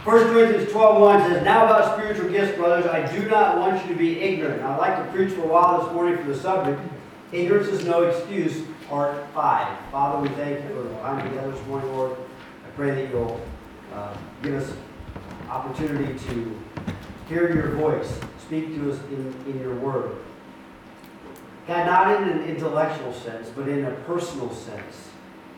1 Corinthians 12:1 says, "Now about spiritual gifts, brothers, I do not want you to be ignorant." I'd like to preach for a while this morning for the subject, "Ignorance is no excuse," part 5. Father, we thank you for the time together this morning, Lord. I pray that you'll give us opportunity to hear your voice. Speak to us in your word. God, not in an intellectual sense, but in a personal sense.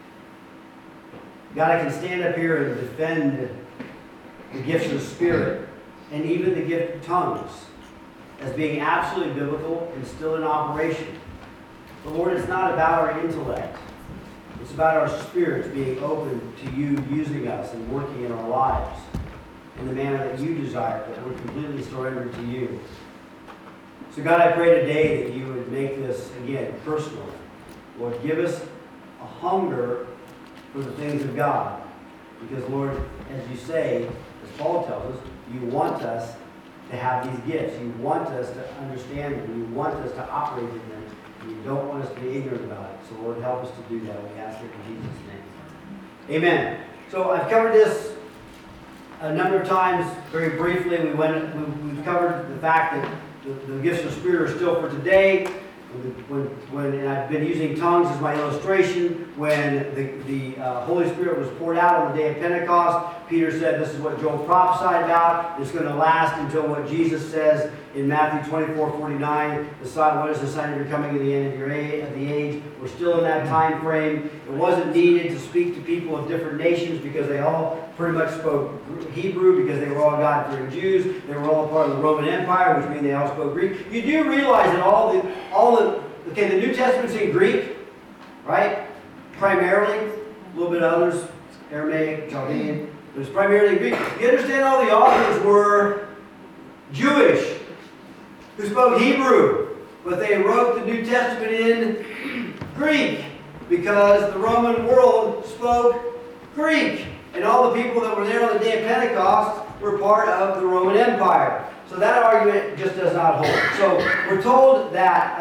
God, I can stand up here and defend the gifts of the Spirit and even the gift of tongues as being absolutely biblical and still in operation. But Lord, it's not about our intellect. It's about our spirits being open to you using us and working in our lives in the manner that you desire, that we're completely surrendered to you. So God, I pray today that you would make this, again, personal. Lord, give us a hunger for the things of God. Because, Lord, as you say, as Paul tells us, you want us to have these gifts. You want us to understand them. You want us to operate in them. And you don't want us to be ignorant about it. So, Lord, help us to do that. We ask it in Jesus' name. Amen. So I've covered this a number of times very briefly. We've covered the fact that the gifts of the Spirit are still for today. When I've been using tongues as my illustration, when the Holy Spirit was poured out on the day of Pentecost, Peter said this is what Joel prophesied about. It's going to last until what Jesus says in Matthew 24:49. What is the sign of your coming at the end of the age? We're still in that time frame. It wasn't needed to speak to people of different nations because they all pretty much spoke Hebrew because they were all God-fearing Jews. They were all part of the Roman Empire, which means they all spoke Greek. You do realize that the New Testament's in Greek, right? Primarily, a little bit of others, Aramaic, Chaldean, but it's primarily Greek. You understand all the authors were Jewish, who spoke Hebrew, but they wrote the New Testament in Greek because the Roman world spoke Greek. And all the people that were there on the day of Pentecost were part of the Roman Empire. So that argument just does not hold. So we're told that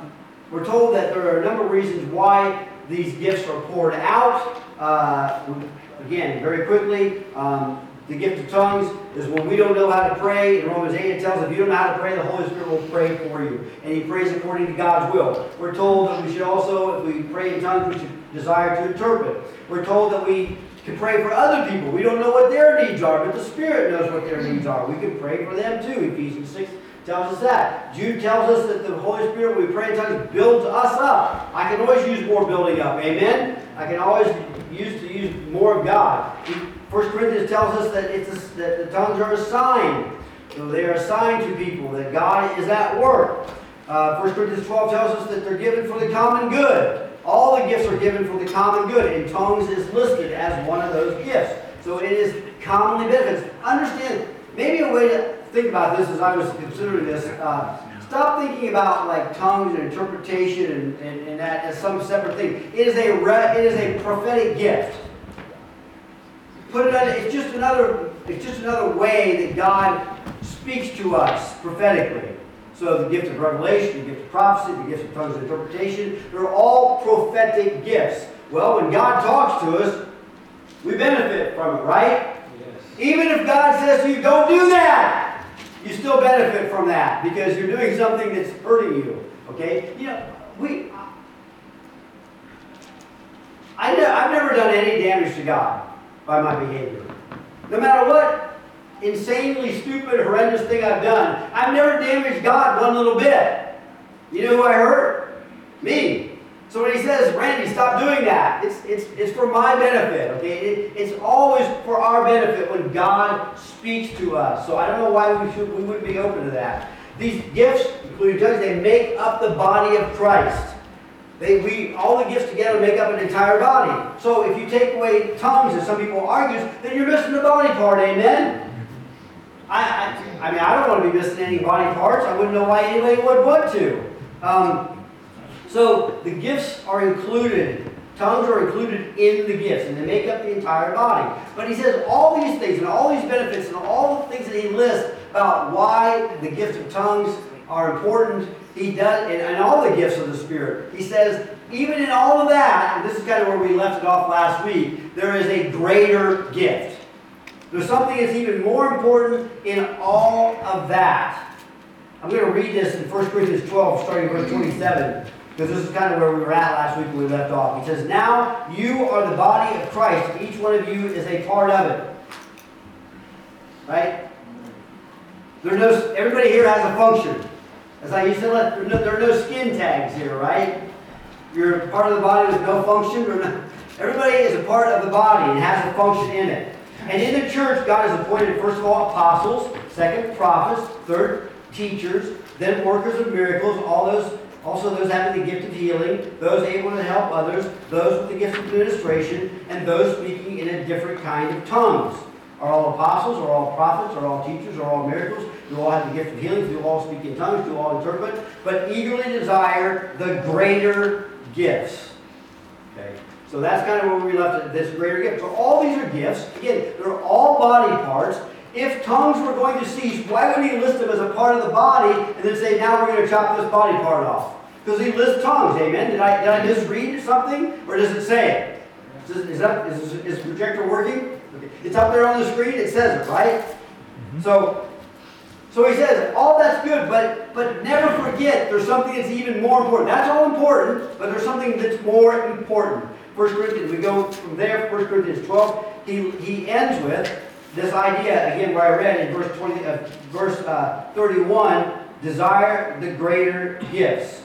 there are a number of reasons why these gifts are poured out. Again, very quickly, the gift of tongues is when we don't know how to pray. In Romans 8 it tells us if you don't know how to pray, the Holy Spirit will pray for you. And He prays according to God's will. We're told that we should also, if we pray in tongues, we should desire to interpret. We're told that we can pray for other people. We don't know what their needs are, but the Spirit knows what their needs are. We can pray for them too. Ephesians 6 tells us that. Jude tells us that the Holy Spirit, when we pray in tongues, builds us up. I can always use more building up. Amen? I can always use more of God. 1 Corinthians tells us that that the tongues are a sign. So they are a sign to people that God is at work. 1 Corinthians 12 tells us that they're given for the common good. All the gifts are given for the common good, and tongues is listed as one of those gifts. So it is commonly benefits. Understand, maybe a way to think about this as I was considering this, stop thinking about like tongues and interpretation and that as some separate thing. It is a prophetic gift. It's just another way that God speaks to us prophetically. So the gift of revelation, the gift of prophecy, the gift of tongues and interpretation, they're all prophetic gifts. Well, when God talks to us, we benefit from it, right? Yes. Even if God says to you, don't do that, you still benefit from that because you're doing something that's hurting you. Okay? You know, I've never done any damage to God by my behavior. No matter what insanely stupid, horrendous thing I've done, I've never damaged God one little bit. You know who I hurt? Me. So when He says, Randy, stop doing that, it's for my benefit, okay? It's always for our benefit when God speaks to us. So I don't know why we wouldn't be open to that. These gifts, including tongues, they make up the body of Christ. All the gifts together make up an entire body. So if you take away tongues, as some people argue, then you're missing the body part, amen? I mean, I don't want to be missing any body parts. I wouldn't know why anybody would want to. So the gifts are included. Tongues are included in the gifts, and they make up the entire body. But He says all these things and all these benefits and all the things that He lists about why the gift of tongues are important, He does, and all the gifts of the Spirit. He says, even in all of that, and this is kind of where we left it off last week, there is a greater gift. There's something that's even more important in all of that. I'm going to read this in 1 Corinthians 12, starting verse 27, because this is kind of where we were at last week when we left off. He says, now you are the body of Christ, and each one of you is a part of it. Right? Everybody here has a function. As I used to let, there are no skin tags here, right? You're part of the body with no function. Everybody is a part of the body and has a function in it. And in the church, God has appointed, first of all, apostles, second, prophets, third, teachers, then workers of miracles, also those having the gift of healing, those able to help others, those with the gift of administration, and those speaking in a different kind of tongues. Are all apostles, are all prophets, are all teachers, are all miracles? Do all have the gift of healing? Do all speak in tongues? Do all interpret? But eagerly desire the greater gifts. Okay, so that's kind of where we left it, this greater gift. So all these are gifts. Again, they're all body parts. If tongues were going to cease, why would he list them as a part of the body and then say, now we're going to chop this body part off? Because he lists tongues, amen? Did I misread something? Or does it say it? Is the projector working? Okay. It's up there on the screen, it says it, right? Mm-hmm. So he says, all that's good, but never forget there's something that's even more important. That's all important, but there's something that's more important. 1 Corinthians, we go from there, 1 Corinthians 12, he ends with this idea, again, where I read in verse 31, desire the greater gifts.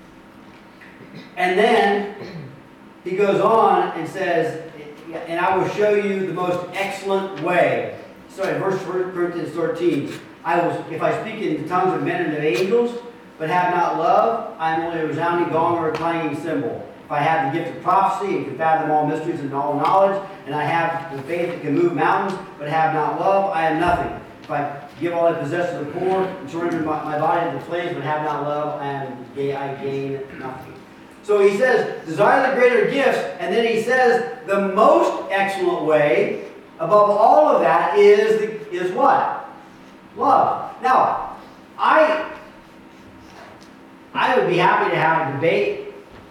And then he goes on and says, and I will show you the most excellent way. Sorry, verse 1 Corinthians 13. If I speak in the tongues of men and of angels, but have not love, I am only a resounding gong or a clanging cymbal. If I have the gift of prophecy and can fathom all mysteries and all knowledge, and I have the faith that can move mountains, but have not love, I am nothing. If I give all I possess to the poor and surrender my body to the flames, but have not love, I gain nothing. So he says, desire the greater gifts, and then he says, the most excellent way above all of that is what? Love. Now, I would be happy to have a debate.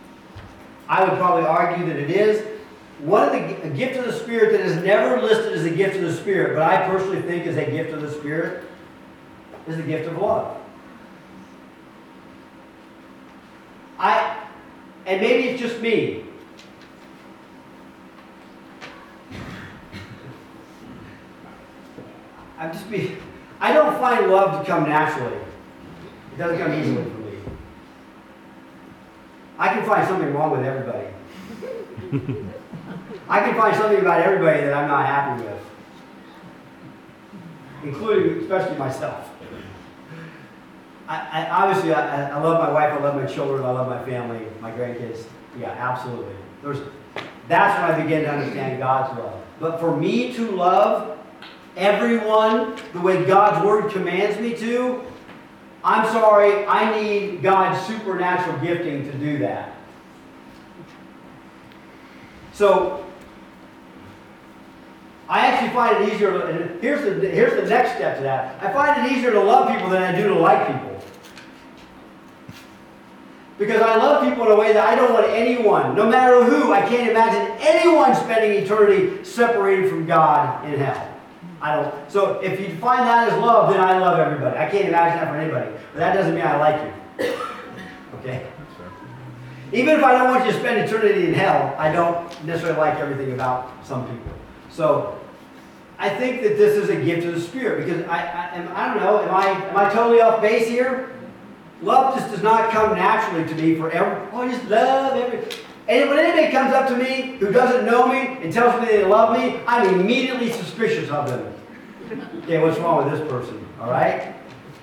I would probably argue that it is. A gift of the Spirit that is never listed as a gift of the Spirit, but I personally think is a gift of the Spirit, is the gift of love. And maybe it's just me. I don't find love to come naturally. It doesn't come easily for me. I can find something wrong with everybody. I can find something about everybody that I'm not happy with. Including, especially myself. Obviously, I love my wife, I love my children, I love my family, my grandkids. Yeah, absolutely. That's when I begin to understand God's love. But for me to love everyone the way God's Word commands me to, I'm sorry, I need God's supernatural gifting to do that. So, I actually find it easier, and here's the next step to that. I find it easier to love people than I do to like people. Because I love people in a way that I don't want anyone, no matter who, I can't imagine anyone spending eternity separated from God in hell. I don't. So if you find that as love, then I love everybody. I can't imagine that for anybody. But that doesn't mean I like you. Okay? Even if I don't want you to spend eternity in hell, I don't necessarily like everything about some people. So I think that this is a gift of the Spirit, because I don't know, am I totally off base here? Love just does not come naturally to me for I just love everybody. And when anybody comes up to me who doesn't know me and tells me they love me, I'm immediately suspicious of them. Okay, what's wrong with this person? All right?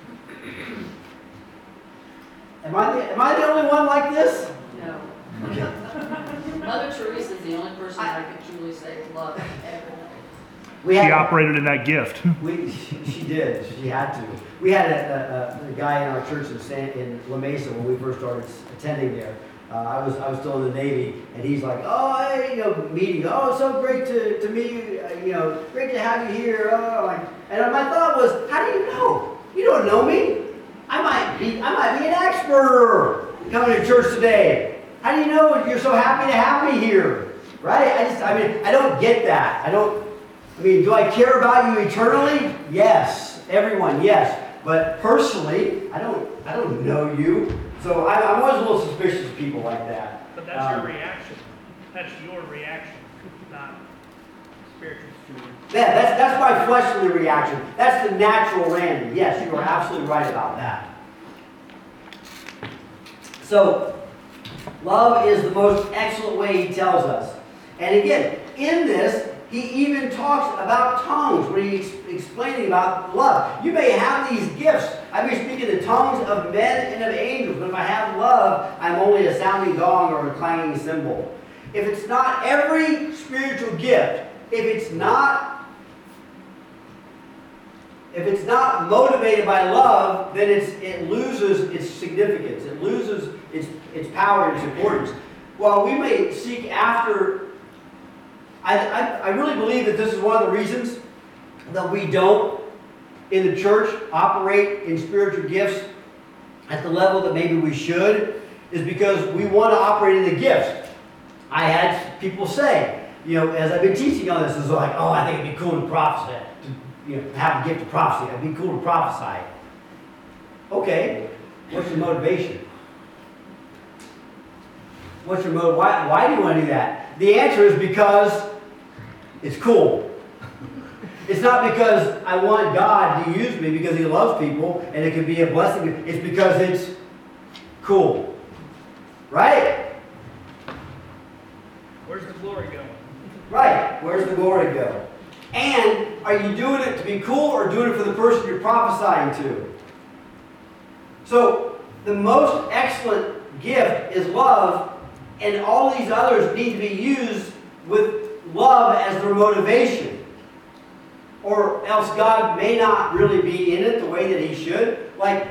Am I the only one like this? No. Okay. Mother Teresa is the only person I can truly say love ever. She operated in that gift. She did. She had to. We had a guy in our church in La Mesa when we first started attending there. I was still in the Navy, and he's like, "Oh, hey, meeting. Oh, it's so great to meet you. Great to have you here." And my thought was, how do you know? You don't know me. I might be an expert coming to church today. How do you know you're so happy to have me here? Right? I don't get that. I mean, do I care about you eternally? Yes. Everyone, yes. But personally, I don't know you. So I'm always a little suspicious of people like that. But that's your reaction. That's your reaction, not spiritual. Yeah, that's my fleshly reaction. That's the natural Randy. Yes, you are absolutely right about that. So, love is the most excellent way he tells us. And again, in this, he even talks about tongues when he's explaining about love. You may have these gifts. I may speak in the tongues of men and of angels, but if I have love, I'm only a sounding gong or a clanging cymbal. If it's not every spiritual gift, if it's not motivated by love, then it loses its significance. It loses its power and its importance. While we may seek after, I really believe that this is one of the reasons that we don't, in the church, operate in spiritual gifts at the level that maybe we should, is because we want to operate in the gifts. I had people say, as I've been teaching on this, it's like, oh, I think it'd be cool to prophesy, to have a gift of prophecy. It'd be cool to prophesy. Okay, what's your motivation? What's your motive? Why do you want to do that? The answer is because it's cool. It's not because I want God to use me because He loves people and it can be a blessing. It's because it's cool. Right? Where's the glory going? Right. Where's the glory go? And are you doing it to be cool or doing it for the person you're prophesying to? So, the most excellent gift is love, and all these others need to be used with love as their motivation. Or else God may not really be in it the way that He should. Like,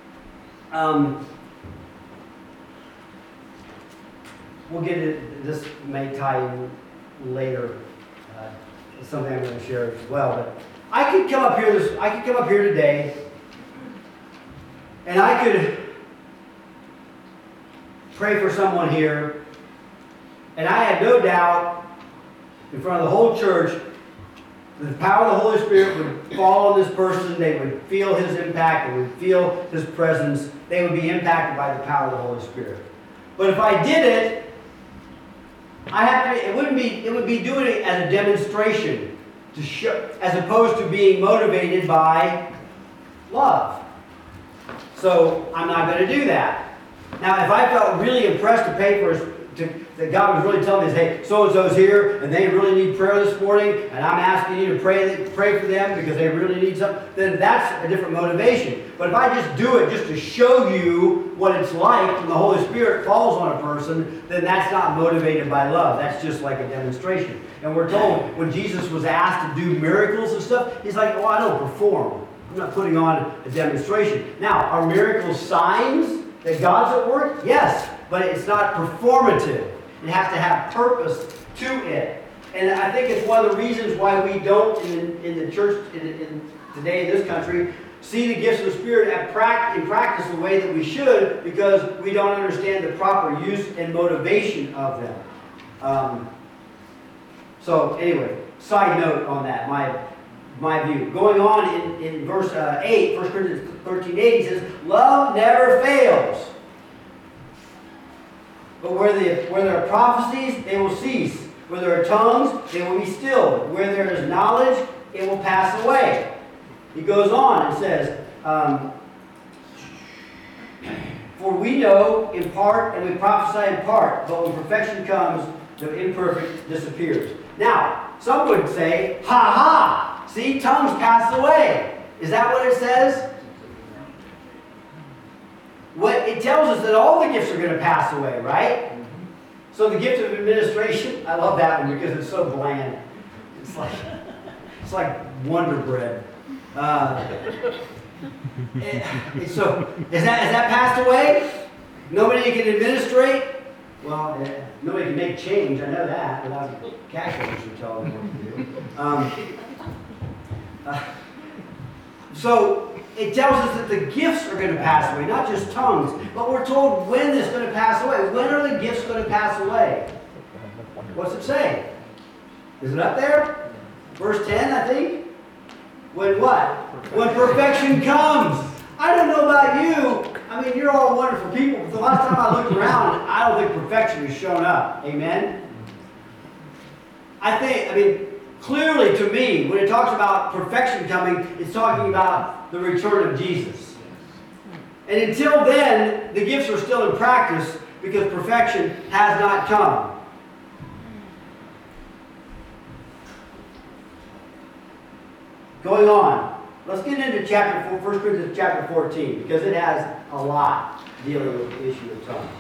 we'll get into this, may tie in later. It's something I'm going to share as well. But I could come up here today, and I could pray for someone here, and I have no doubt in front of the whole church that the power of the Holy Spirit would fall on this person. They would feel His impact. They would feel His presence. They would be impacted by the power of the Holy Spirit. But if I did it, it would be doing it as a demonstration to show, as opposed to being motivated by love. So I'm not going to do that. Now, if I felt really impressed to pay for that God was really telling me, hey, so-and-so's here, and they really need prayer this morning, and I'm asking you to pray for them because they really need something, then that's a different motivation. But if I just do it just to show you what it's like when the Holy Spirit falls on a person, then that's not motivated by love. That's just like a demonstration. And we're told when Jesus was asked to do miracles and stuff, He's like, oh, I don't perform. I'm not putting on a demonstration. Now, are miracles signs that God's at work? Yes, but it's not performative. It has to have purpose to it. And I think it's one of the reasons why we don't, in the church today in this country, see the gifts of the Spirit in practice the way that we should, because we don't understand the proper use and motivation of them. So anyway, side note on that, my view. Going on in verse 8, 1 Corinthians 13:8, he says, love never fails. But where there are prophecies, they will cease. Where there are tongues, they will be stilled. Where there is knowledge, it will pass away. He goes on and says, for we know in part and we prophesy in part, but when perfection comes, the imperfect disappears. Now, some would say, ha ha, see, tongues pass away. Is that what it says? What it tells us that all the gifts are going to pass away, right? So the gift of administration, I love that one because it's so bland. It's like Wonder Bread. So is that passed away? Nobody can administrate? Well, nobody can make change. I know that without a cash register telling them what to do. So it tells us that the gifts are going to pass away, not just tongues. But we're told when it's going to pass away. When are the gifts going to pass away? What's it say? Is it up there? Verse 10, I think. When what? When perfection comes. I don't know about you. I mean, you're all wonderful people, but the last time I looked around, I don't think perfection has shown up. Amen? I mean, clearly to me, when it talks about perfection coming, it's talking about the return of Jesus. And until then, the gifts are still in practice because perfection has not come. Going on, let's get into 1 Corinthians chapter 14 because it has a lot dealing with the issue of tongues.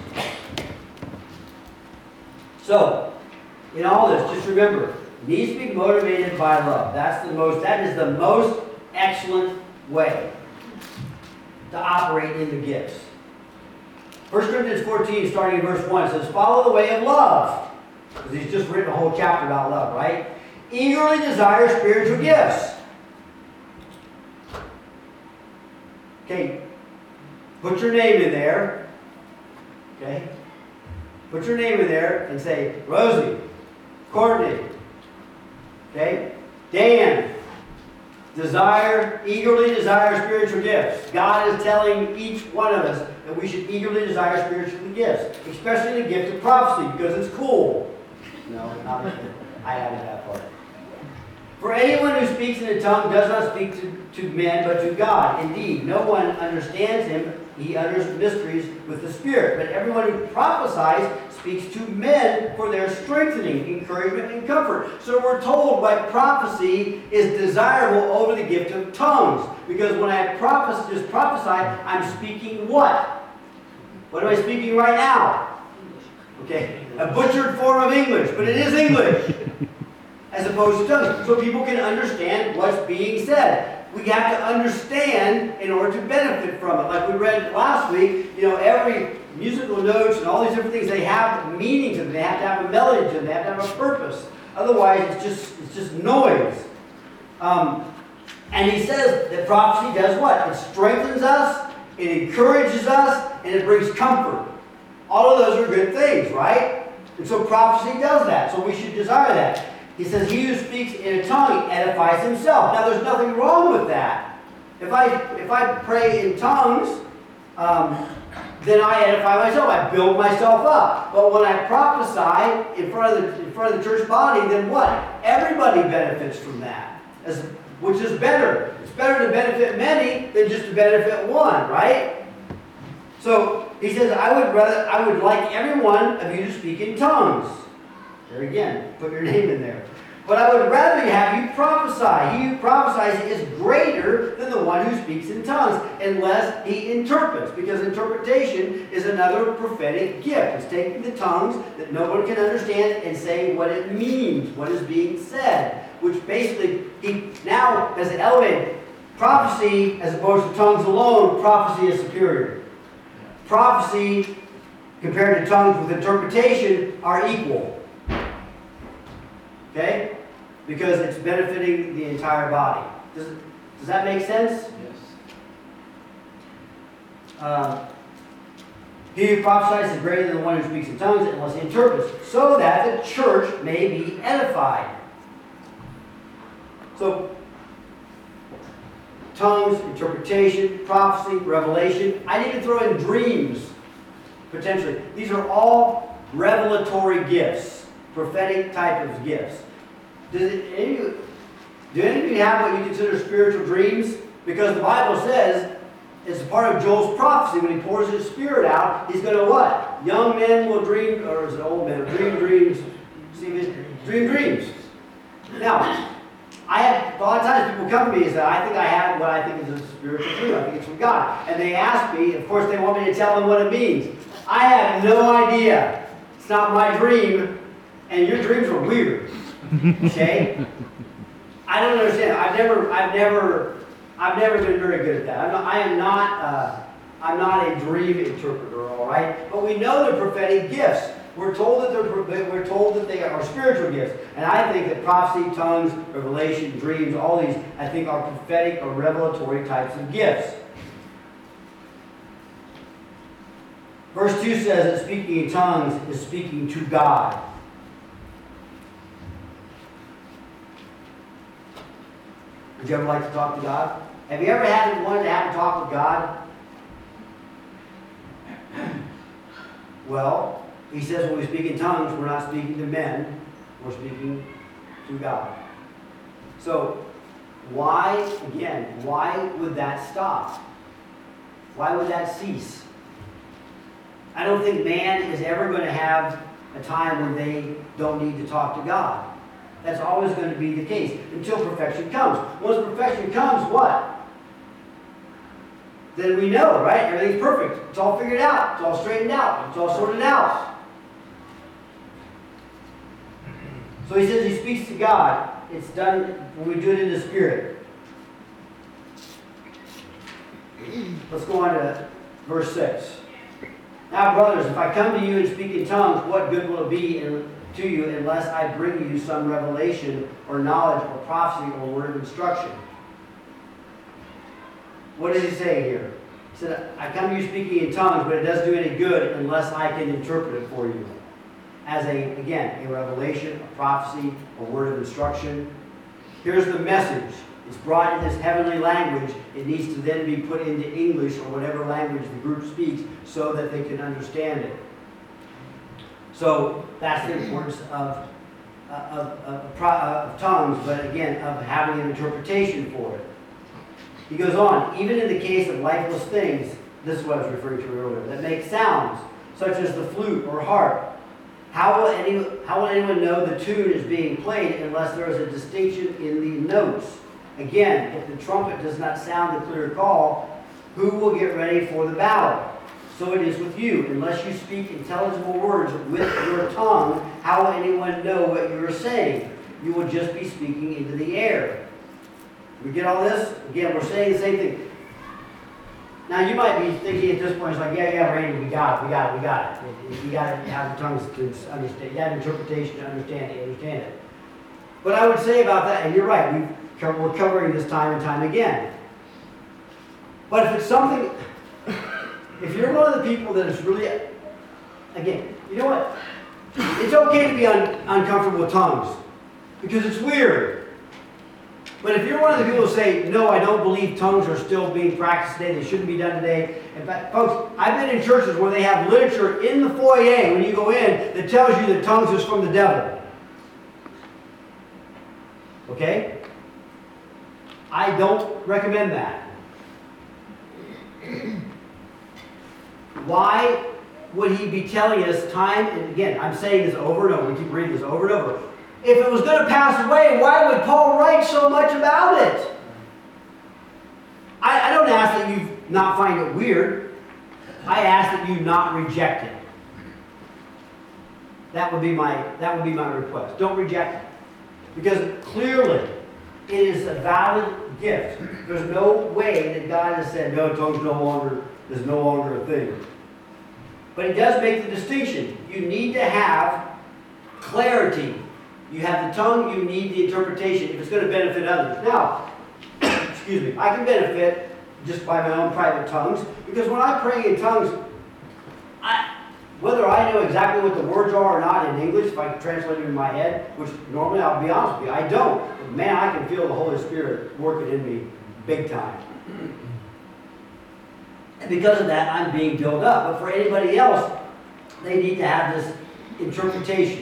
So, in all this, just remember, it needs to be motivated by love. That is the most excellent way to operate in the gifts. 1 Corinthians 14, starting in verse 1, says, follow the way of love. Because he's just written a whole chapter about love, right? Eagerly desire spiritual gifts. Okay, put your name in there. Okay? Put your name in there and say, Rosie, Courtney, okay? Dan, eagerly desire spiritual gifts. God is telling each one of us that we should eagerly desire spiritual gifts, especially the gift of prophecy, because it's cool. No, not I added that part. For anyone who speaks in a tongue does not speak to men, but to God. Indeed, no one understands him. He utters mysteries with the Spirit. But everyone who prophesies speaks to men for their strengthening, encouragement, and comfort. So we're told why prophecy is desirable over the gift of tongues. Because when I just prophesy, I'm speaking what? What am I speaking right now? Okay, a butchered form of English, but it is English. As opposed to tongues. So people can understand what's being said. We have to understand in order to benefit from it. Like we read last week, every musical notes and all these different things, they have meaning to them. They have to have a melody to them. They have to have a purpose. Otherwise, it's just noise. And he says that prophecy does what? It strengthens us, it encourages us, and it brings comfort. All of those are good things, right? And so prophecy does that. So we should desire that. He says, he who speaks in a tongue edifies himself. Now, there's nothing wrong with that. If I pray in tongues, then I edify myself. I build myself up. But when I prophesy in front of the church body, then what? Everybody benefits from that, which is better. It's better to benefit many than just to benefit one, right? So he says, I would like every one of you to speak in tongues. There again, put your name in there. But I would rather have you prophesy. He who prophesies is greater than the one who speaks in tongues, unless he interprets. Because interpretation is another prophetic gift. It's taking the tongues that no one can understand and saying what it means, what is being said. Which basically, he now has elevated prophecy as opposed to tongues alone. Prophecy is superior. Prophecy compared to tongues with interpretation are equal. Okay? Because it's benefiting the entire body. Does that make sense? Yes. He who prophesies is greater than the one who speaks in tongues unless he interprets, so that the church may be edified. So, tongues, interpretation, prophecy, revelation. I'd even throw in dreams, potentially. These are all revelatory gifts. Prophetic type of gifts. Do any of you have what you consider spiritual dreams? Because the Bible says, it's a part of Joel's prophecy, when he pours his spirit out, he's going to what? Young men will dream, or is it old men? Dream dreams. Dream dreams. Now, a lot of times people come to me and say, I think I have what I think is a spiritual dream. I think it's from God. And they ask me, of course they want me to tell them what it means. I have no idea. It's not my dream. And your dreams are weird, okay? I don't understand. I've never been very good at that. I'm not a dream interpreter, all right? But we know they're prophetic gifts. We're told that they are spiritual gifts, and I think that prophecy, tongues, revelation, dreams, all these, I think, are prophetic or revelatory types of gifts. Verse 2 says that speaking in tongues is speaking to God. Would you ever like to talk to God? Have you ever wanted to have a talk with God? Well, he says when we speak in tongues, we're not speaking to men, we're speaking to God. So, why would that stop? Why would that cease? I don't think man is ever going to have a time when they don't need to talk to God. That's always going to be the case until perfection comes. Once perfection comes, what? Then we know, right? Everything's perfect. It's all figured out. It's all straightened out. It's all sorted out. So he says he speaks to God. It's done when we do it in the Spirit. Let's go on to verse 6. Now, brothers, if I come to you and speak in tongues, what good will it be to you unless I bring you some revelation or knowledge or prophecy or word of instruction? What does he say here? He said, I come to you speaking in tongues, but it doesn't do any good unless I can interpret it for you. As a revelation, a prophecy, a word of instruction. Here's the message. It's brought in this heavenly language. It needs to then be put into English or whatever language the group speaks so that they can understand it. So that's the importance of tongues, but again, of having an interpretation for it. He goes on, even in the case of lifeless things, this is what I was referring to earlier, that make sounds, such as the flute or harp. How will anyone know the tune is being played unless there is a distinction in the notes? Again, if the trumpet does not sound the clear call, who will get ready for the battle? So it is with you. Unless you speak intelligible words with your tongue, how will anyone know what you are saying? You will just be speaking into the air. We get all this? Again, we're saying the same thing. Now, you might be thinking at this point, it's like, yeah, Randy, we got it. You got to have the tongues to understand. You have interpretation to understand it. But I would say about that, and you're right, we're covering this time and time again. But if it's something, if you're one of the people that is really, again, you know what? It's okay to be uncomfortable with tongues because it's weird. But if you're one of the people who say, no, I don't believe tongues are still being practiced today, they shouldn't be done today. In fact, folks, I've been in churches where they have literature in the foyer when you go in that tells you that tongues is from the devil. Okay? I don't recommend that. Why would he be telling us time and again, I'm saying this over and over, we keep reading this over and over. If it was going to pass away, why would Paul write so much about it? I don't ask that you not find it weird. I ask that you not reject it. That would be my request. Don't reject it. Because clearly, it is a valid gift. There's no way that God has said, no, tongues is no longer a thing. But he does make the distinction. You need to have clarity. You have the tongue, you need the interpretation if it's going to benefit others. Now, excuse me, I can benefit just by my own private tongues because when I pray in tongues, whether I know exactly what the words are or not in English, if I can translate it in my head, which normally I'll be honest with you, I don't. But man, I can feel the Holy Spirit working in me big time. And because of that, I'm being built up. But for anybody else, they need to have this interpretation.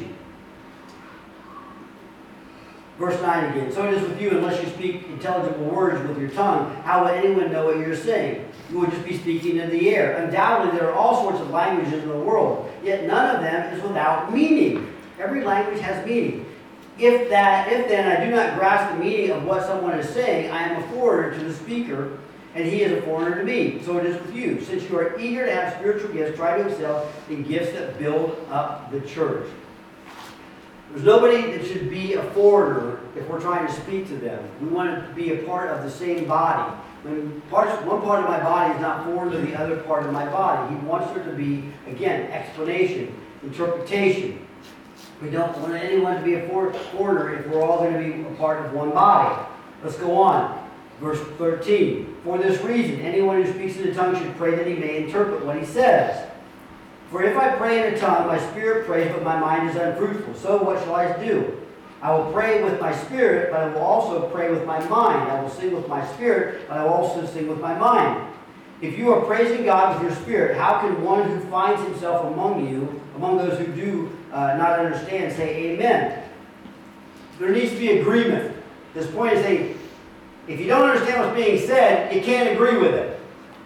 Verse 9 again. So it is with you, unless you speak intelligible words with your tongue, how will anyone know what you're saying? You will just be speaking in the air. Undoubtedly, there are all sorts of languages in the world, yet none of them is without meaning. Every language has meaning. If then I do not grasp the meaning of what someone is saying, I am a foreigner to the speaker, and he is a foreigner to me. So it is with you. Since you are eager to have spiritual gifts, try to excel in gifts that build up the church. There's nobody that should be a foreigner if we're trying to speak to them. We want to be a part of the same body. One part of my body is not foreign to the other part of my body. He wants there to be, again, explanation, interpretation. We don't want anyone to be a foreigner if we're all going to be a part of one body. Let's go on. Verse 13. For this reason, anyone who speaks in a tongue should pray that he may interpret what he says. For if I pray in a tongue, my spirit prays, but my mind is unfruitful. So what shall I do? I will pray with my spirit, but I will also pray with my mind. I will sing with my spirit, but I will also sing with my mind. If you are praising God with your spirit, how can one who finds himself among you, among those who do not understand, say amen? There needs to be agreement. This point is saying, if you don't understand what's being said, you can't agree with it.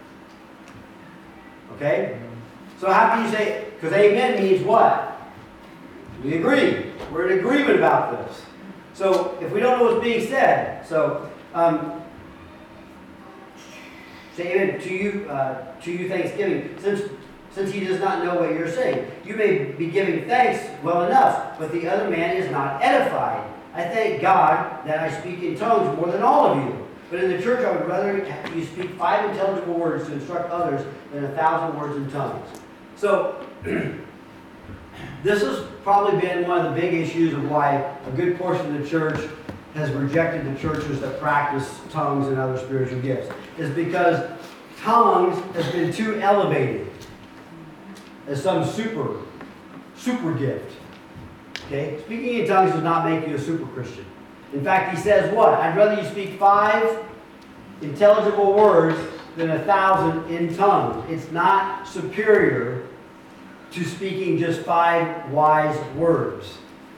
Okay? So how can you say, because amen means what? We agree. We're in agreement about this. So if we don't know what's being said, say amen to you thanksgiving, since he does not know what you're saying. You may be giving thanks well enough, but the other man is not edified. I thank God that I speak in tongues more than all of you. But in the church I would rather you speak 5 intelligible words to instruct others than 1,000 words in tongues. So this has probably been one of the big issues of why a good portion of the church has rejected the churches that practice tongues and other spiritual gifts, is because tongues has been too elevated as some super gift. Okay? Speaking in tongues does not make you a super Christian. In fact, he says what? I'd rather you speak 5 intelligible words than 1,000 in tongues. It's not superior to speaking just 5 wise words.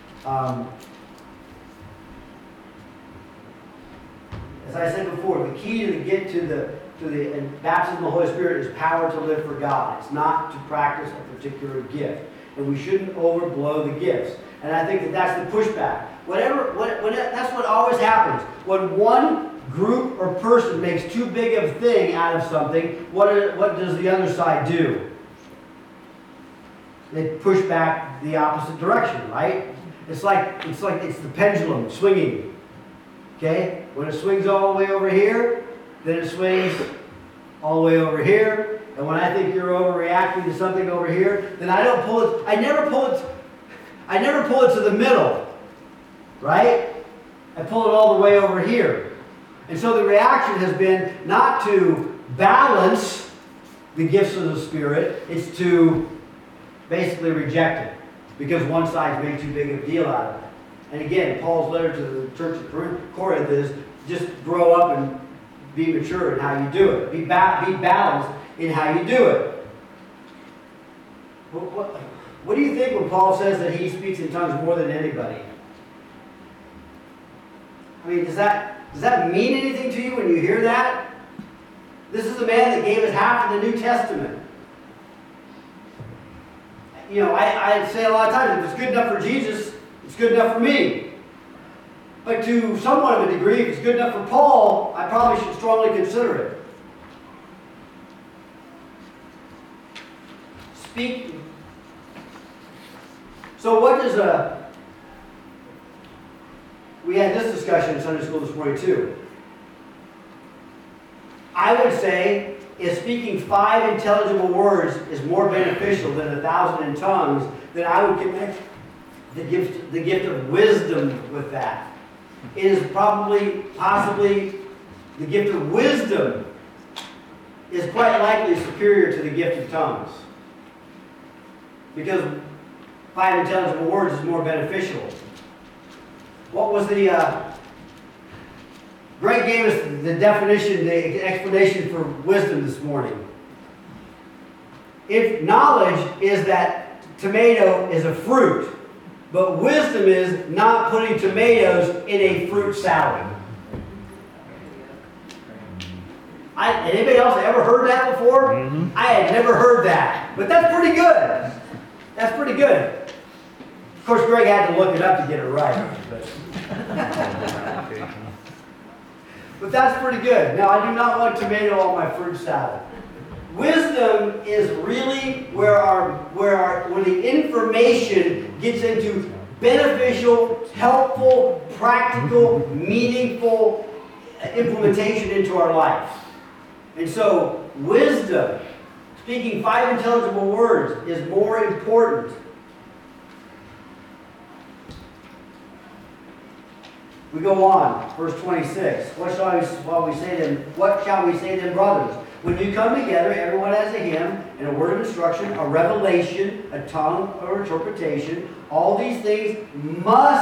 As I said before, the key to get to the baptism of the Holy Spirit is power to live for God. It's not to practice a particular gift. And we shouldn't overblow the gifts. And I think that's the pushback. That's what always happens. When one group or person makes too big of a thing out of something, what does the other side do? They push back the opposite direction, right? It's like it's the pendulum swinging. Okay? When it swings all the way over here, then it swings all the way over here. And when I think you're overreacting to something over here, then I don't pull it. I never pull it to the middle, right? I pull it all the way over here. And so the reaction has been not to balance the gifts of the Spirit, it's to basically reject it because one side's made too big of a deal out of it. And again, Paul's letter to the church of Corinth is just grow up and be mature in how you do it. Be balanced in how you do it. What do you think when Paul says that he speaks in tongues more than anybody? I mean, does that mean anything to you when you hear that? This is the man that gave us half of the New Testament. You know, I say a lot of times, if it's good enough for Jesus, it's good enough for me. But to somewhat of a degree, if it's good enough for Paul, I probably should strongly consider it. Speak. So what does we had this discussion in Sunday school this morning too. I would say if speaking 5 intelligible words is more beneficial than 1,000 in tongues, then I would connect the gift of wisdom with that. It is possibly, the gift of wisdom is quite likely superior to the gift of tongues. Because 5 intelligible words is more beneficial. What was Greg gave us the definition, the explanation for wisdom this morning. If knowledge is that tomato is a fruit, but wisdom is not putting tomatoes in a fruit salad. Anybody else ever heard that before? Mm-hmm. I had never heard that. But that's pretty good. That's pretty good. Of course, Greg had to look it up to get it right. But that's pretty good. Now, I do not want tomato on my fruit salad. Wisdom is really where the information gets into beneficial, helpful, practical, meaningful implementation into our life. And so, wisdom, speaking 5 intelligible words, is more important. We go on, verse 26. What shall we say then, brothers? When you come together, everyone has a hymn and a word of instruction, a revelation, a tongue or interpretation. All these things must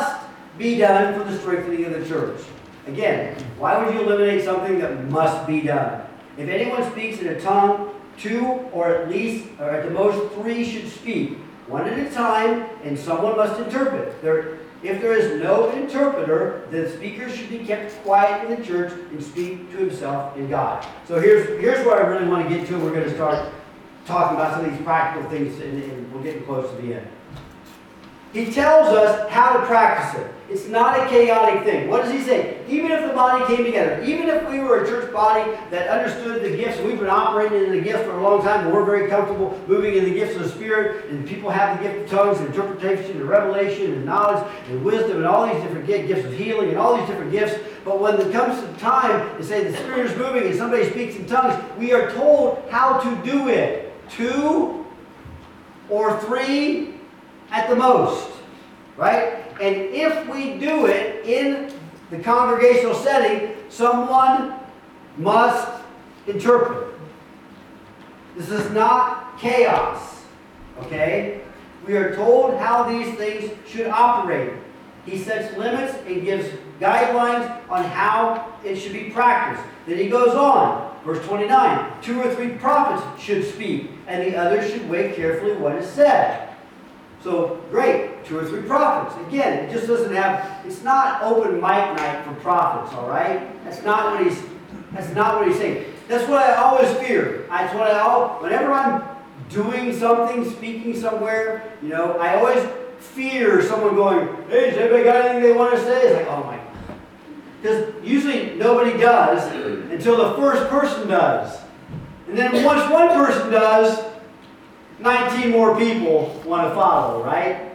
be done for the strengthening of the church. Again, why would you eliminate something that must be done? If anyone speaks in a tongue, 2 or at least, or at the most 3 should speak, one at a time, and someone must interpret. If there is no interpreter, the speaker should be kept quiet in the church and speak to himself and God. So here's where I really want to get to. We're going to start talking about some of these practical things, and we're getting close to the end. He tells us how to practice it. It's not a chaotic thing. What does he say? Even if the body came together, even if we were a church body that understood the gifts, we've been operating in the gifts for a long time, and we're very comfortable moving in the gifts of the Spirit, and people have the gift of tongues and interpretation and revelation and knowledge and wisdom and all these different gifts of healing and all these different gifts. But when it comes to time to say the Spirit is moving and somebody speaks in tongues, we are told how to do it. 2 or 3 at the most, right? And if we do it in the congregational setting, someone must interpret. This is not chaos, okay? We are told how these things should operate. He sets limits and gives guidelines on how it should be practiced. Then he goes on, verse 29, 2 or 3 prophets should speak, and the others should weigh carefully what is said. So, great, 2 or 3 prophets. Again, it just doesn't have, it's not open mic night for prophets, all right? That's not what he's saying. That's what I always fear. Whenever I'm doing something, speaking somewhere, I always fear someone going, hey, has anybody got anything they want to say? It's like, oh my. Because usually nobody does until the first person does. And then once one person does, 19 more people want to follow, right?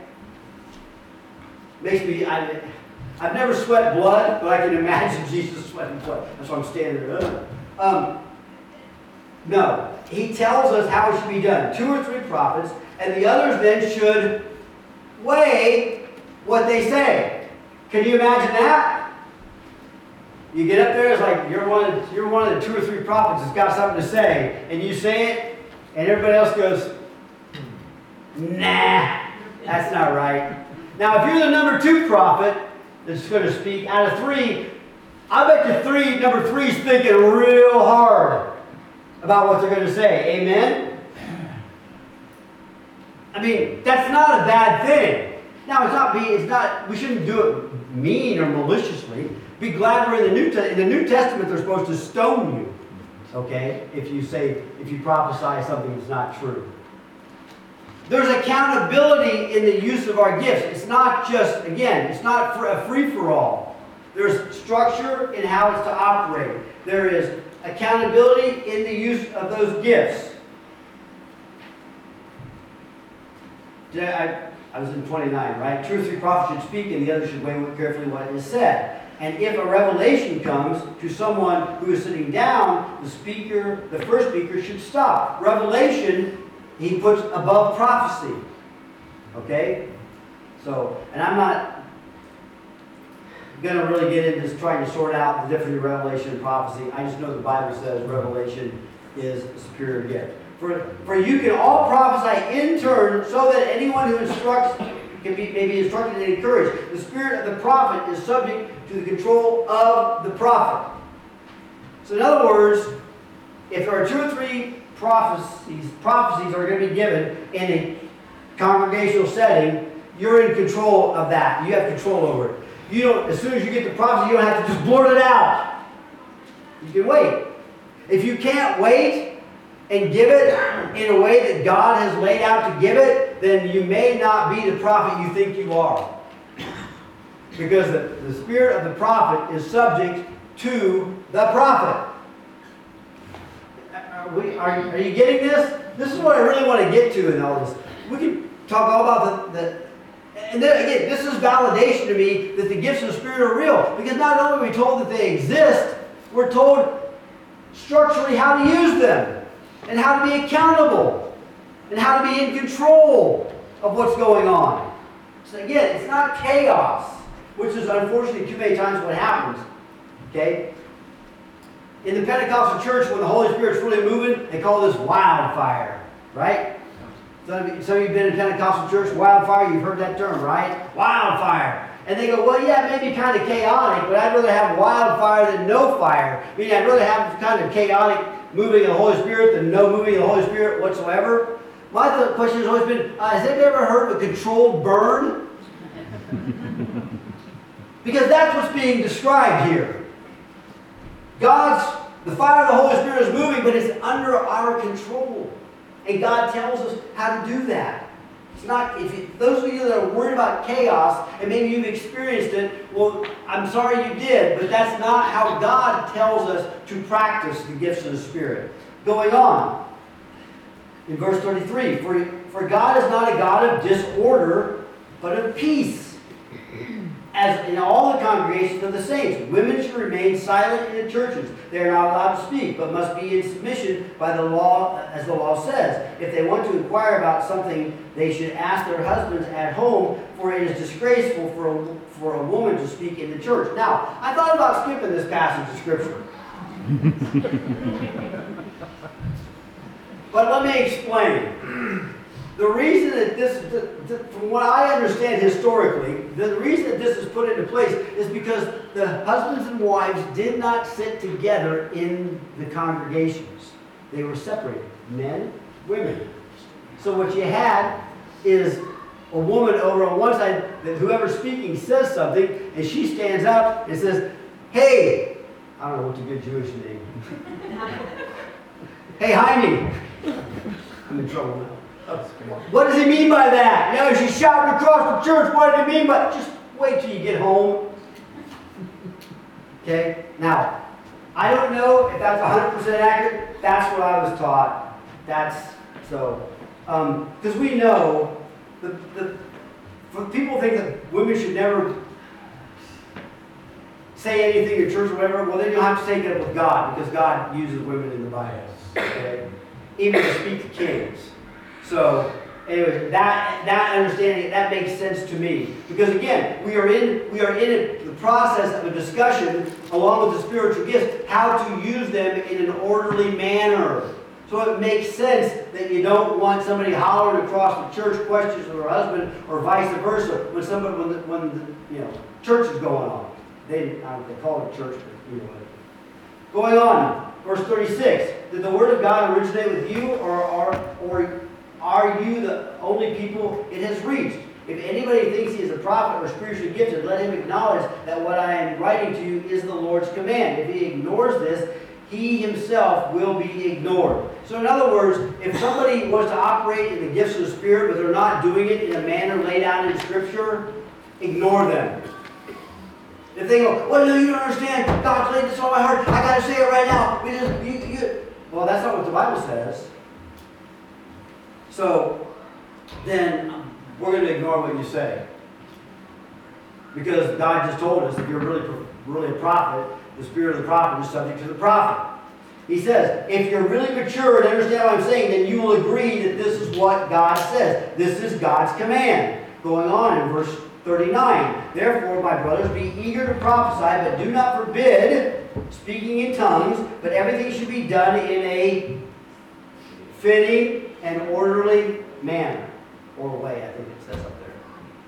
Makes me, I've never sweat blood, but I can imagine Jesus sweating blood. That's why I'm standing there. No, he tells us how it should be done. 2 or 3 prophets, and the others then should weigh what they say. Can you imagine that? You get up there, it's like you're one of the 2 or 3 prophets that's got something to say, and you say it, and everybody else goes, nah, that's not right. Now, if you're the number 2 prophet that's going to speak, out of 3, I bet you number 3's thinking real hard about what they're going to say. Amen? I mean, that's not a bad thing. Now, we shouldn't do it mean or maliciously. Be glad we're in the New Testament, they're supposed to stone you, okay, if you prophesy something that's not true. There's accountability in the use of our gifts. It's not just, again, it's not for a free-for-all. There's structure in how it's to operate. There is accountability in the use of those gifts. I was in 29, right? 2 or 3 prophets should speak, and the others should weigh carefully what is said. And if a revelation comes to someone who is sitting down, the first speaker should stop. Revelation, he puts above prophecy. Okay? So, and I'm not going to really get into this trying to sort out the difference in revelation and prophecy. I just know the Bible says revelation is a superior gift. For you can all prophesy in turn, so that anyone who instructs may be instructed and encouraged. The spirit of the prophet is subject to the control of the prophet. So in other words, if there are 2 or 3 prophecies are going to be given in a congregational setting, you're in control of that. You have control over it. You don't, as soon as you get the prophecy, you don't have to just blurt it out. You can wait. If you can't wait and give it in a way that God has laid out to give it, then you may not be the prophet you think you are. Because the spirit of the prophet is subject to the prophet. Are you getting this? This is what I really want to get to in all this. We can talk all about and then again, this is validation to me that the gifts of the Spirit are real. Because not only are we told that they exist, we're told structurally how to use them, and how to be accountable, and how to be in control of what's going on. So again, it's not chaos, which is unfortunately too many times what happens. Okay? In the Pentecostal church, when the Holy Spirit's really moving, they call this wildfire, right? Some of you have been in Pentecostal church, wildfire, you've heard that term, right? Wildfire. And they go, well, yeah, maybe kind of chaotic, but I'd rather have wildfire than no fire. I mean, I'd rather have kind of chaotic moving of the Holy Spirit than no moving of the Holy Spirit whatsoever. My question has always been, has anybody ever heard of a controlled burn? Because that's what's being described here. The fire of the Holy Spirit is moving, but it's under our control. And God tells us how to do that. It's not, those of you that are worried about chaos, and maybe you've experienced it, well, I'm sorry you did, but that's not how God tells us to practice the gifts of the Spirit. Going on, in verse 33, for God is not a God of disorder, but of peace. As in all the congregations of the saints, women should remain silent in the churches. They are not allowed to speak, but must be in submission by the law, as the law says. If they want to inquire about something, they should ask their husbands at home, for it is disgraceful for a woman to speak in the church. Now, I thought about skipping this passage of Scripture. But let me explain. The reason that this, from what I understand historically, the reason that this is put into place is because the husbands and wives did not sit together in the congregations. They were separated, men, women. So what you had is a woman over on one side, that whoever's speaking says something, and she stands up and says, hey, I don't know what's a good Jewish name. Hey, Jaime. I'm in trouble now. What does he mean by that? You know, she's shouting across the church. What did he mean by? Just wait till you get home. Okay? Now, I don't know if that's 100% accurate. That's what I was taught. That's so. Because we know, people think that women should never say anything in church or whatever. Well, then you'll have to take it up with God, because God uses women in the Bible. Okay? Even to speak to kings. So, anyway, that understanding, that makes sense to me. Because again, we are in the process of a discussion, along with the spiritual gifts, how to use them in an orderly manner. So it makes sense that you don't want somebody hollering across the church questions of their husband, or vice versa, when the church is going on. They call it church, but Going on, verse 36. Did the word of God originate with you, or are you the only people it has reached? If anybody thinks he is a prophet or spiritually gifted, let him acknowledge that what I am writing to you is the Lord's command. If he ignores this, he himself will be ignored. So in other words, if somebody wants to operate in the gifts of the Spirit, but they're not doing it in a manner laid out in Scripture, ignore them. If they go, well, no, you don't understand. God's laid this on my heart. I got to say it right now. Well, that's not what the Bible says. So then we're going to ignore what you say. Because God just told us if you're really a prophet, the spirit of the prophet is subject to the prophet. He says, if you're really mature and understand what I'm saying, then you will agree that this is what God says. This is God's command. Going on in verse 39. Therefore, my brothers, be eager to prophesy, but do not forbid speaking in tongues, but everything should be done in a fitting and orderly manner. Or way, I think it says up there.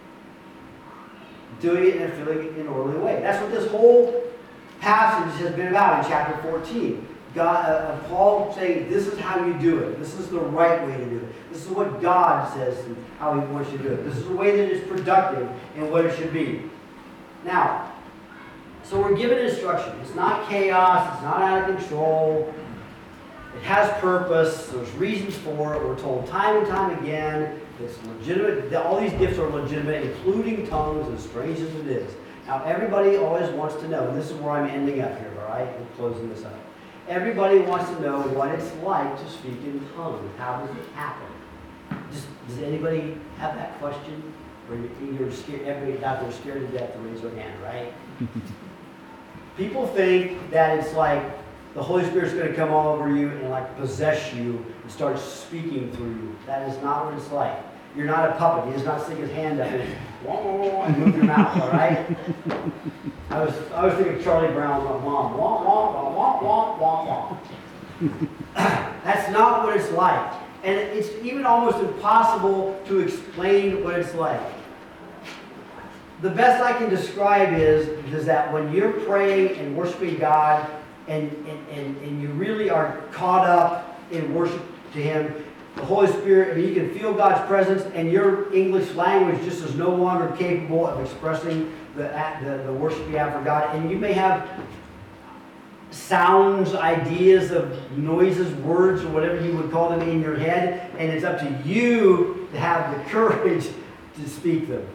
Doing it in a fitting and orderly way. That's what this whole passage has been about in chapter 14. Paul saying, this is how you do it. This is the right way to do it. This is what God says and how he wants you to do it. This is the way that is productive and what it should be. Now, so we're given instruction. It's not chaos. It's not out of control. It has purpose. There's reasons for it. We're told time and time again it's legitimate. All these gifts are legitimate, including tongues, as strange as it is. Now, everybody always wants to know, and this is where I'm ending up here, all right? I'm closing this up. Everybody wants to know what it's like to speak in tongues. How does it happen? Does anybody have that question? Or you're scared, everybody out there scared to death to raise their hand, right? People think that it's like the Holy Spirit's going to come all over you and like possess you and start speaking through you. That is not what it's like. You're not a puppet. He does not stick his hand up and move your mouth, all right? I was thinking Charlie Brown's mom. Womp, womp, womp, womp, womp, womp. That's not what it's like. And it's even almost impossible to explain what it's like. the best I can describe is that when you're praying and worshiping God and you really are caught up in worship to Him, the Holy Spirit, I mean, you can feel God's presence, and your English language just is no longer capable of expressing the worship you have for God. And you may have sounds, ideas of noises, words, or whatever you would call them in your head, and it's up to you to have the courage to speak them.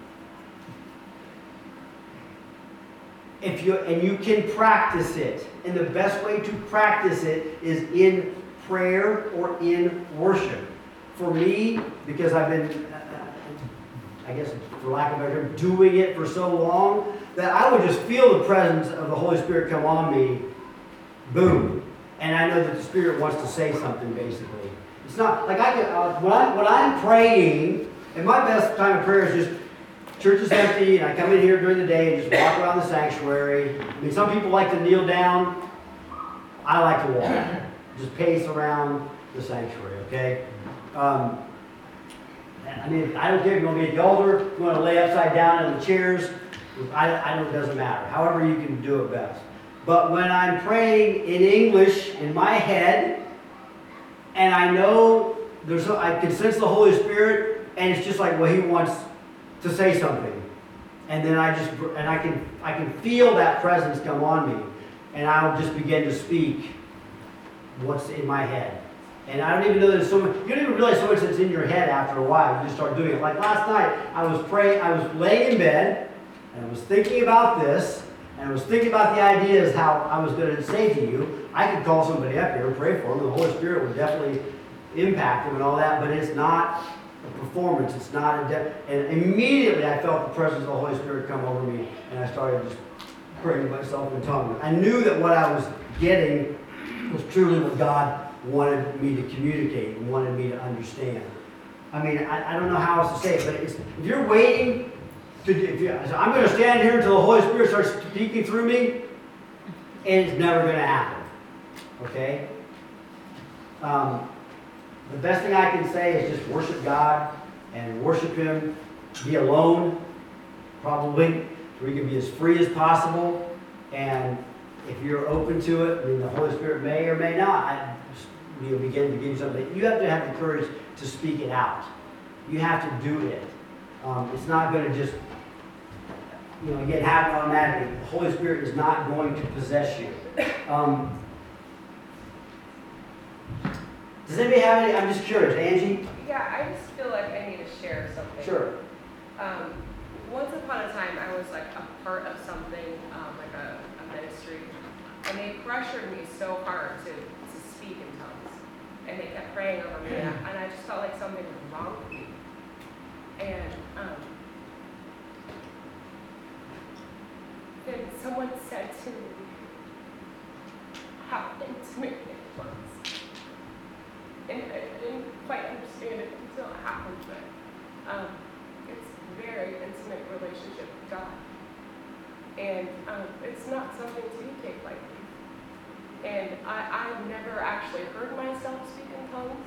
And you can practice it. And the best way to practice it is in prayer or in worship. For me, because I've been, I guess for lack of a better term, doing it for so long, that I would just feel the presence of the Holy Spirit come on me, boom. And I know that the Spirit wants to say something, basically. It's not, like I can, when I'm praying, and my best time of prayer is just, church is empty, and I come in here during the day and just walk around the sanctuary. I mean, some people like to kneel down. I like to walk. Just pace around the sanctuary, okay? I mean, I don't care if you're going to be at the altar, if you want to lay upside down in the chairs. I don't, it doesn't matter. However you can do it best. But when I'm praying in English in my head, and I know I can sense the Holy Spirit, and it's just like, well, He wants to say something, and then I can feel that presence come on me, and I'll just begin to speak what's in my head. And I don't even know that so much, you don't even realize so much that's in your head after a while. You just start doing it. Like last night, I was laying in bed, and I was thinking about this, and I was thinking about the ideas how I was going to say to you. I could call somebody up here and pray for them. The Holy Spirit would definitely impact them and all that, but it's not a performance. It's not and immediately I felt the presence of the Holy Spirit come over me, and I started just praying to myself in tongues. I knew that what I was getting was truly what God wanted me to communicate and wanted me to understand. I mean, I don't know how else to say it, but if you're waiting I'm going to stand here until the Holy Spirit starts speaking through me, and it's never going to happen. Okay? The best thing I can say is just worship God and worship Him. Be alone, probably, so we can be as free as possible. And if you're open to it, I mean, the Holy Spirit may or may not begin to give you something. You have to have the courage to speak it out. You have to do it. It's not going to just, again, happen automatically. The Holy Spirit is not going to possess you. Does anybody have any? I'm just curious. Angie? Yeah, I just feel like I need to share something. Sure. Once upon a time, I was like a part of something, like a ministry, and they pressured me so hard to speak in tongues, and they kept praying over me, and I just felt like something was wrong with me. And then someone said to me how intimate it was. And I didn't quite understand it until it happened, but it's a very intimate relationship with God. And it's not something to take lightly. And I've never actually heard myself speak in tongues.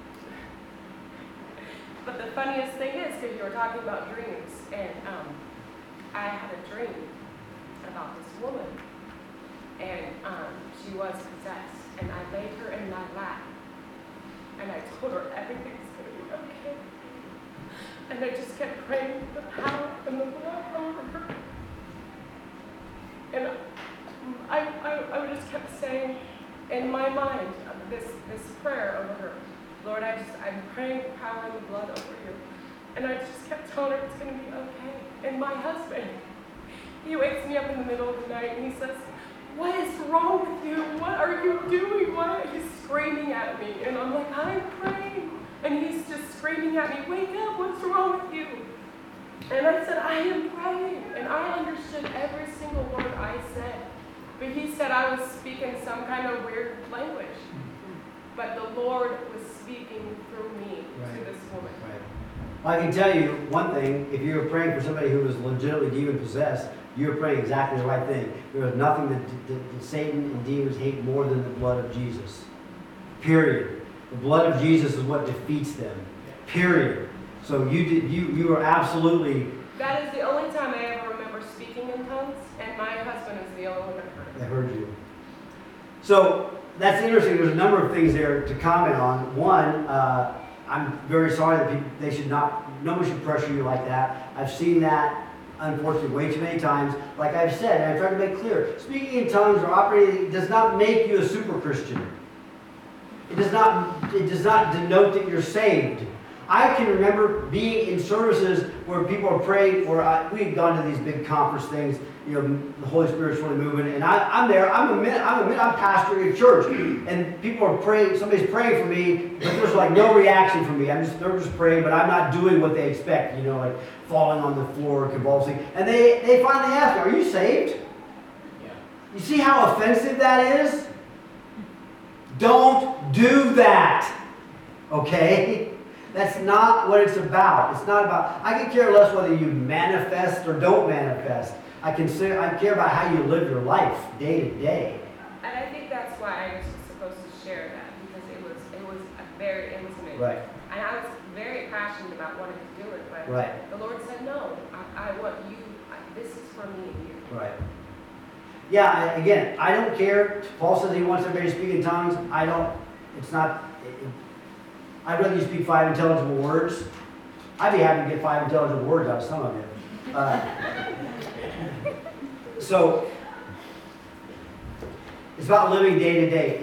But the funniest thing is, because you were talking about dreams, and I had a dream about this woman, and she was possessed, and I laid her in my lap, and I told her everything's going to be okay. And I just kept praying the power and the blood over her. And I just kept saying in my mind this prayer over her. Lord, I'm praying the power and the blood over you. And I just kept telling her it's going to be okay. And my husband, he wakes me up in the middle of the night and he says, what is wrong with you? What are you doing? He's screaming at me. And I'm like, I'm praying. And he's just screaming at me, wake up, what's wrong with you? And I said, I am praying. And I understood every single word I said. But he said I was speaking some kind of weird language. But the Lord was speaking through me to this woman. Right. Well, I can tell you one thing. If you were praying for somebody who was legitimately demon-possessed, you were praying exactly the right thing. There was nothing that Satan and demons hate more than the blood of Jesus. Period. The blood of Jesus is what defeats them. Period. So you were absolutely... That is the only time So that's interesting. There's a number of things there to comment on. One, I'm very sorry that nobody should pressure you like that. I've seen that, unfortunately, way too many times. Like I've said, and I've tried to make clear, speaking in tongues or operating does not make you a super Christian. It does not denote that you're saved. I can remember being in services where people are praying, we had gone to these big conference things, the Holy Spirit's really moving, and I'm there, I'm pastoring a church, and people are praying, somebody's praying for me, but there's like no reaction from me. They're just praying, but I'm not doing what they expect, like falling on the floor, convulsing. And they finally ask me, are you saved? Yeah. You see how offensive that is? Don't do that, okay? That's not what it's about. It's not about, I can care less whether you manifest or don't manifest. I care about how you live your life day to day. And I think that's why I was supposed to share that, because it was very intimate. Right. And I was very passionate about wanting to do it, but Right. the Lord said, no, I want you, this is for me and you. Right. Yeah, again, I don't care. Paul says he wants everybody to speak in tongues. I'd rather you speak 5 intelligible words. I'd be happy to get 5 intelligible words out of some of you. So, it's about living day to day.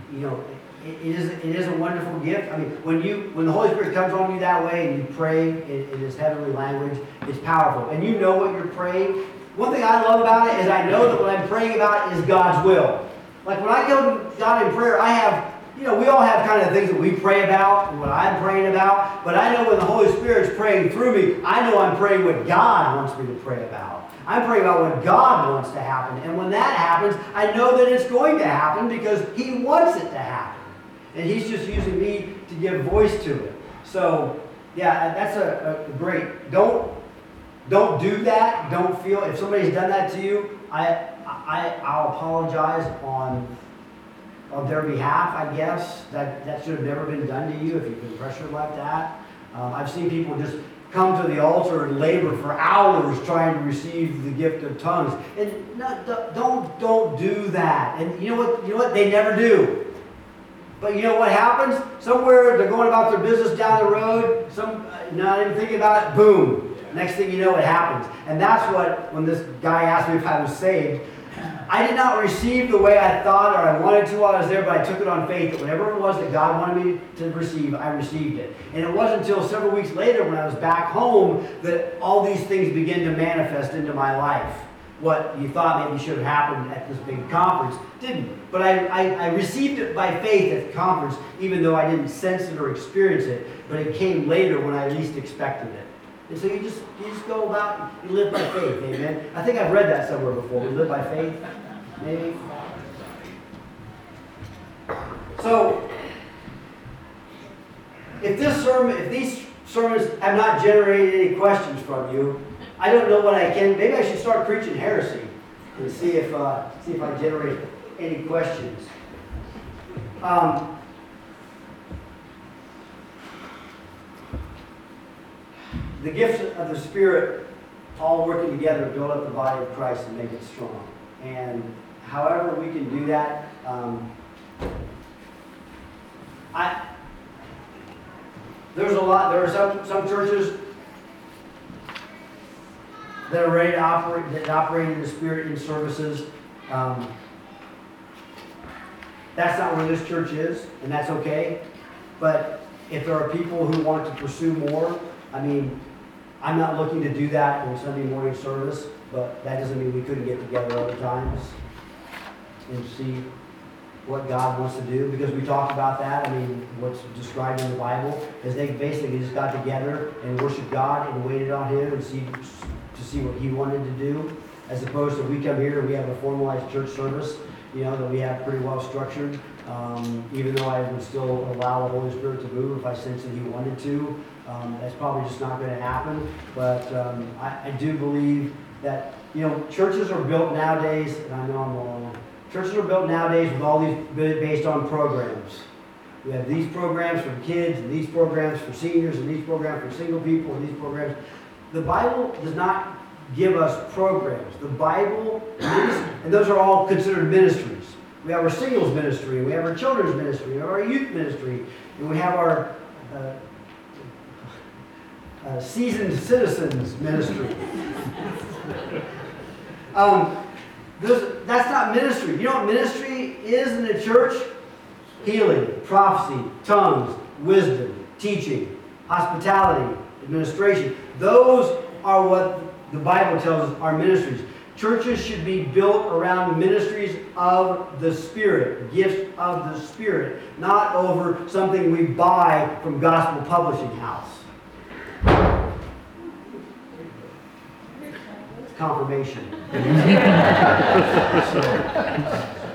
It is a wonderful gift. I mean, when the Holy Spirit comes on you that way and you pray in His heavenly language, it's powerful. And you know what you're praying. One thing I love about it is I know that what I'm praying about is God's will. Like when I go to God in prayer, I have, we all have kind of things that we pray about and what I'm praying about. But I know when the Holy Spirit's praying through me, I know I'm praying what God wants me to pray about. I'm praying about what God wants to happen. And when that happens, I know that it's going to happen because He wants it to happen. And He's just using me to give voice to it. So, yeah, that's a great. Don't do that. Don't feel, if somebody's done that to you, I'll apologize on their behalf, I guess. That should have never been done to you if you've been pressured like that. I've seen people just come to the altar and labor for hours trying to receive the gift of tongues. And don't do that. And you know what? They never do. But you know what happens? Somewhere they're going about their business down the road, not even thinking about it, boom. Next thing you know, it happens. And that's when this guy asked me if I was saved, I did not receive the way I thought or I wanted to while I was there, but I took it on faith that whatever it was that God wanted me to receive, I received it. And it wasn't until several weeks later when I was back home that all these things began to manifest into my life. What you thought maybe should have happened at this big conference didn't. But I received it by faith at the conference, even though I didn't sense it or experience it, but it came later when I least expected it. And so you just go about, you live by faith, amen? I think I've read that somewhere before. We live by faith, maybe? So, if these sermons have not generated any questions from you, I don't know what I can. Maybe I should start preaching heresy and see if I generate any questions. The gifts of the Spirit all working together to build up the body of Christ and make it strong. And however we can do that, there are some churches that are ready to operate in the Spirit in services. That's not where this church is, and that's okay. But if there are people who want to pursue more, I'm not looking to do that in Sunday morning service, but that doesn't mean we couldn't get together other times and see what God wants to do, because we talked about that. What's described in the Bible is they basically just got together and worshiped God and waited on Him and see what He wanted to do, as opposed to we come here and we have a formalized church service, that we have pretty well structured. Even though I would still allow the Holy Spirit to move if I sensed that He wanted to. That's probably just not going to happen. But I do believe that, churches are built nowadays, and I know I'm wrong, churches are built nowadays with all these based on programs. We have these programs for kids, and these programs for seniors, and these programs for single people, and these programs. The Bible does not give us programs. The Bible, and those are all considered ministries. We have our singles ministry, we have our children's ministry, we have our youth ministry, and we have our seasoned citizens ministry. That's not ministry. You know what ministry is in the church? Healing, prophecy, tongues, wisdom, teaching, hospitality, administration. Those are what the Bible tells us are ministries. Churches should be built around ministries of the Spirit, gifts of the Spirit, not over something we buy from Gospel Publishing House. It's confirmation.